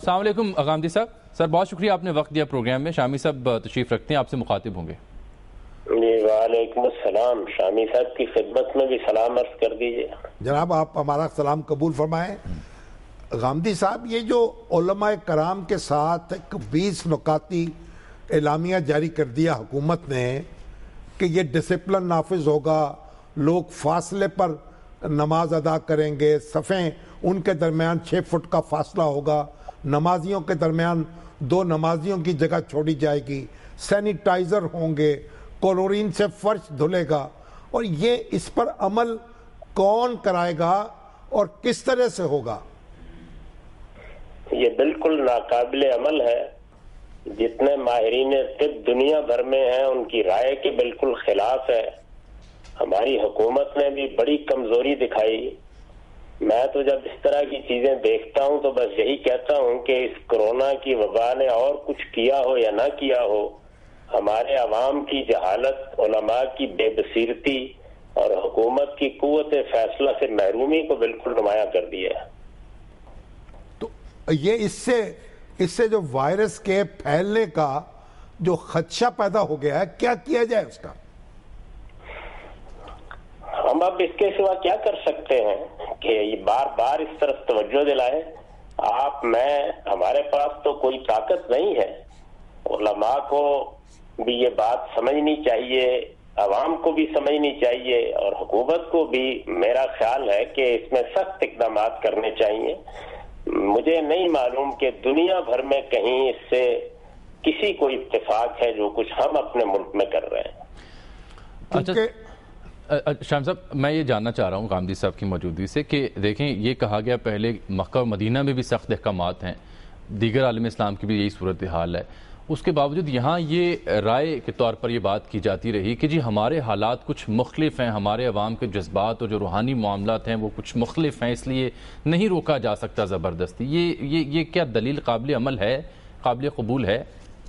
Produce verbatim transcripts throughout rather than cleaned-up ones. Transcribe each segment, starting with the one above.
السلام علیکم غامدی صاحب. سر بہت شکریہ آپ نے وقت دیا پروگرام میں. شامی صاحب تشریف رکھتے ہیں, آپ سے مخاطب ہوں گے. جی وعلیکم السلام. شامی صاحب کی خدمت میں بھی سلام عرض کر دیجیے. جناب آپ ہمارا سلام قبول فرمائیں. غامدی صاحب, یہ جو علماء کرام کے ساتھ ایک بیس نکاتی اعلامیہ جاری کر دیا حکومت نے کہ یہ ڈسپلن نافذ ہوگا, لوگ فاصلے پر نماز ادا کریں گے, صفیں ان کے درمیان چھ فٹ کا فاصلہ ہوگا, نمازیوں کے درمیان دو نمازیوں کی جگہ چھوڑی جائے گی, سینیٹائزر ہوں گے, کلورین سے فرش دھلے گا, اور یہ اس پر عمل کون کرائے گا اور کس طرح سے ہوگا؟ یہ بالکل ناقابل عمل ہے. جتنے ماہرین طب دنیا بھر میں ہیں ان کی رائے کے بالکل خلاف ہے. ہماری حکومت نے بھی بڑی کمزوری دکھائی. میں تو جب اس طرح کی چیزیں دیکھتا ہوں تو بس یہی کہتا ہوں کہ اس کرونا کی وبا نے اور کچھ کیا ہو یا نہ کیا ہو, ہمارے عوام کی جہالت, علماء کی بے بصیرتی اور حکومت کی قوت فیصلہ سے محرومی کو بالکل نمایاں کر دیا ہے. تو یہ اس سے اس سے جو وائرس کے پھیلنے کا جو خدشہ پیدا ہو گیا ہے, کیا کیا جائے اس کا؟ ہم اب اس کے سوا کیا کر سکتے ہیں کہ یہ بار بار اس طرف توجہ دلائیں. آپ میں ہمارے پاس تو کوئی طاقت نہیں ہے. علماء کو بھی یہ بات سمجھنی چاہیے, عوام کو بھی سمجھنی چاہیے, اور حکومت کو بھی میرا خیال ہے کہ اس میں سخت اقدامات کرنے چاہیے. مجھے نہیں معلوم کہ دنیا بھر میں کہیں اس سے کسی کو اتفاق ہے جو کچھ ہم اپنے ملک میں کر رہے ہیں. اچھا شام صاحب, میں یہ جاننا چاہ رہا ہوں غامدی صاحب کی موجودگی سے کہ دیکھیں یہ کہا گیا پہلے مکہ و مدینہ میں بھی سخت احکامات ہیں, دیگر عالم اسلام کی بھی یہی صورتحال ہے, اس کے باوجود یہاں یہ رائے کے طور پر یہ بات کی جاتی رہی کہ جی ہمارے حالات کچھ مختلف ہیں, ہمارے عوام کے جذبات اور جو روحانی معاملات ہیں وہ کچھ مختلف ہیں, اس لیے نہیں روکا جا سکتا زبردستی. یہ یہ یہ کیا دلیل قابل عمل ہے, قابل قبول ہے؟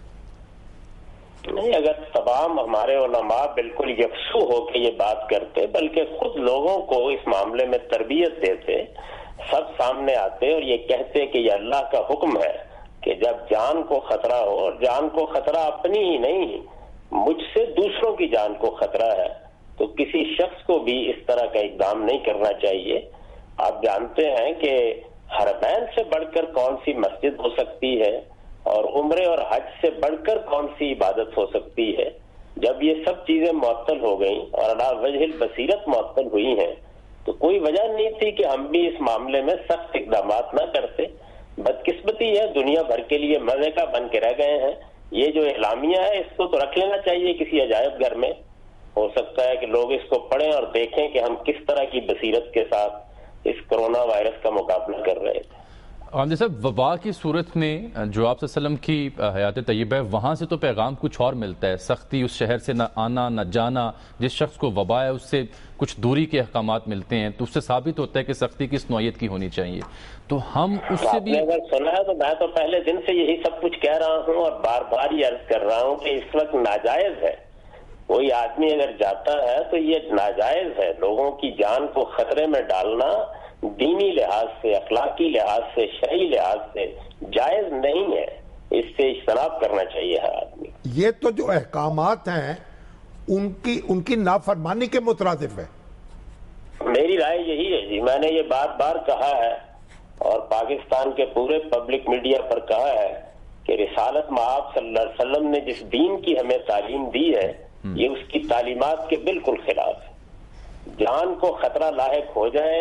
نہیں, اگر تمام ہمارے علماء بالکل یکسو ہو کے یہ بات کرتے, بلکہ خود لوگوں کو اس معاملے میں تربیت دیتے, سب سامنے آتے اور یہ کہتے کہ یہ اللہ کا حکم ہے کہ جب جان کو خطرہ ہو, اور جان کو خطرہ اپنی ہی نہیں مجھ سے دوسروں کی جان کو خطرہ ہے, تو کسی شخص کو بھی اس طرح کا اقدام نہیں کرنا چاہیے. آپ جانتے ہیں کہ حرمین سے بڑھ کر کون سی مسجد ہو سکتی ہے, اور عمرے اور حج سے بڑھ کر کون سی عبادت ہو سکتی ہے. جب یہ سب چیزیں معطل ہو گئیں اور علی وجہ البصیرت معطل ہوئی ہیں تو کوئی وجہ نہیں تھی کہ ہم بھی اس معاملے میں سخت اقدامات نہ کرتے. بدقسمتی ہے, دنیا بھر کے لیے مزے کا بن کے رہ گئے ہیں. یہ جو اعلامیہ ہے اس کو تو رکھ لینا چاہیے کسی عجائب گھر میں. ہو سکتا ہے کہ لوگ اس کو پڑھیں اور دیکھیں کہ ہم کس طرح کی بصیرت کے ساتھ اس کرونا وائرس کا مقابلہ کر رہے تھے. غامدی صاحب, وبا کی صورت میں جو آپ صلی اللہ علیہ وسلم کی حیات طیبہ ہے وہاں سے تو پیغام کچھ اور ملتا ہے, سختی, اس شہر سے نہ آنا نہ جانا, جس شخص کو وبا ہے اس سے کچھ دوری کے احکامات ملتے ہیں, تو اس سے ثابت ہوتا ہے کہ سختی کس نوعیت کی ہونی چاہیے. تو ہم اس سے بھی اگر سنا ہے تو میں تو پہلے دن سے یہی سب کچھ کہہ رہا ہوں اور بار بار یہ عرض کر رہا ہوں کہ اس وقت ناجائز ہے. کوئی آدمی اگر جاتا ہے تو یہ ناجائز ہے. لوگوں کی جان کو خطرے میں ڈالنا دینی لحاظ سے, اخلاقی لحاظ سے, شرعی لحاظ سے جائز نہیں ہے. اس سے اجتناب کرنا چاہیے ہر آدمی. یہ تو جو احکامات ہیں ان کی ان کی نافرمانی کے مترادف ہے. میری رائے یہی ہے جی, میں نے یہ بار بار کہا ہے اور پاکستان کے پورے پبلک میڈیا پر کہا ہے کہ رسالت مآب صلی اللہ علیہ وسلم نے جس دین کی ہمیں تعلیم دی ہے یہ اس کی تعلیمات کے بالکل خلاف ہے. جان کو خطرہ لاحق ہو جائے,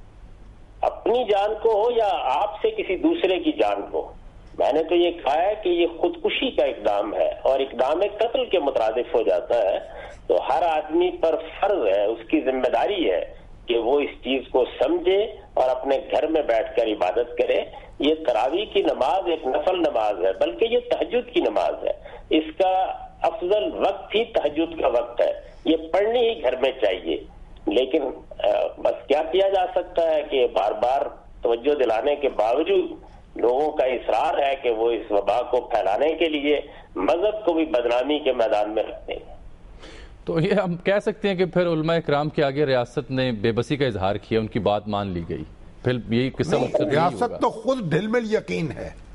اپنی جان کو ہو یا آپ سے کسی دوسرے کی جان کو, میں نے تو یہ کہا ہے کہ یہ خودکشی کا اقدام ہے اور اقدام قتل کے مترادف ہو جاتا ہے. تو ہر آدمی پر فرض ہے, اس کی ذمہ داری ہے کہ وہ اس چیز کو سمجھے اور اپنے گھر میں بیٹھ کر عبادت کرے. یہ تراویح کی نماز ایک نفل نماز ہے, بلکہ یہ تہجد کی نماز ہے. اس کا افضل وقت ہی تہجد کا وقت ہے. یہ پڑھنی ہی گھر میں چاہیے. لیکن بس کیا کیا جا سکتا ہے کہ بار بار توجہ دلانے کے باوجود لوگوں کا اصرار ہے کہ وہ اس وبا کو پھیلانے کے لیے مذہب کو بھی بدنامی کے میدان میں رکھتے ہیں. تو یہ ہم کہہ سکتے ہیں کہ پھر علماء کرام کے آگے ریاست نے بے بسی کا اظہار کیا, ان کی بات مان لی گئی, پھر یہی قصہ ریاست تو خود ڈھل مل یقین ہے.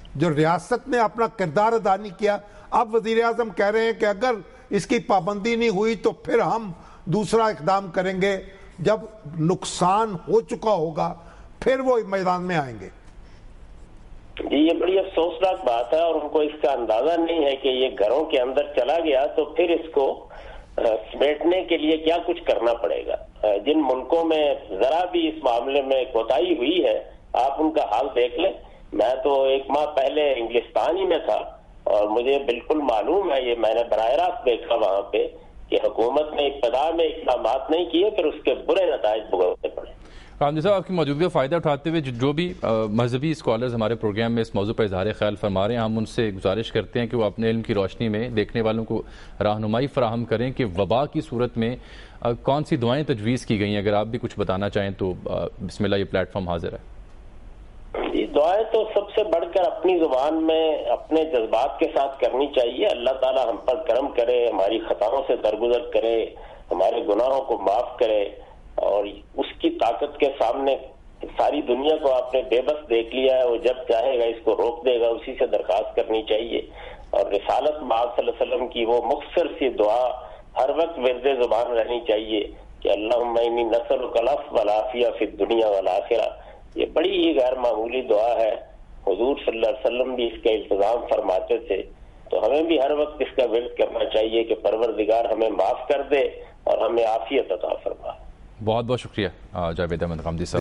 جو ریاست نے اپنا کردار ادا نہیں کیا. اب وزیر اعظم کہہ رہے ہیں کہ اگر اس کی پابندی نہیں ہوئی تو پھر ہم دوسرا اقدام کریں گے, جب نقصان ہو چکا ہوگا پھر وہ میدان میں آئیں گے. جی یہ بڑی افسوسناک بات ہے, اور ان کو اس کا اندازہ نہیں ہے کہ یہ گھروں کے اندر چلا گیا تو پھر اس کو سمیٹنے کے لیے کیا کچھ کرنا پڑے گا. جن ملکوں میں ذرا بھی اس معاملے میں کوتاہی ہوئی ہے آپ ان کا حال دیکھ لیں. میں تو ایک ماہ پہلے انگلستان ہی میں تھا اور مجھے بالکل معلوم ہے, یہ میں نے براہ راست دیکھا وہاں پہ کہ حکومت نے ابتدا میں اقدامات نہیں کیے پھر اس کے برے نتائج بھگتنے پڑے. غامدی صاحب, آپ کی موجودگی کا فائدہ اٹھاتے ہوئے جو بھی مذہبی اسکالرز ہمارے پروگرام میں اس موضوع پر اظہار خیال فرما رہے ہیں, ہم ان سے گزارش کرتے ہیں کہ وہ اپنے علم کی روشنی میں دیکھنے والوں کو رہنمائی فراہم کریں کہ وبا کی صورت میں کون سی دعائیں تجویز کی گئی ہیں. اگر آپ بھی کچھ بتانا چاہیں تو بسم اللہ, یہ پلیٹ فارم حاضر ہے. جی دعائیں تو سب سے بڑھ کر اپنی زبان میں اپنے جذبات کے ساتھ کرنی چاہیے. اللہ تعالی ہم پر کرم کرے, ہماری خطاؤں سے درگزر کرے, ہمارے گناہوں کو معاف کرے, اور اس کی طاقت کے سامنے ساری دنیا کو آپ نے بے بس دیکھ لیا ہے, وہ جب چاہے گا اس کو روک دے گا. اسی سے درخواست کرنی چاہیے, اور رسالت مآب صلی اللہ علیہ وسلم کی وہ مختصر سی دعا ہر وقت ورد زبان رہنی چاہیے کہ اللہم انی نسألک العفو والعافیہ فی الدنیا والآخرہ. یہ بڑی ہی غیر معمولی دعا ہے, حضور صلی اللہ علیہ وسلم بھی اس کا التزام فرماتے تھے, تو ہمیں بھی ہر وقت اس کا ورد کرنا چاہیے کہ پروردگار ہمیں معاف کر دے اور ہمیں عافیت عطا فرما. بہت بہت شکریہ جاوید احمد غامدی صاحب.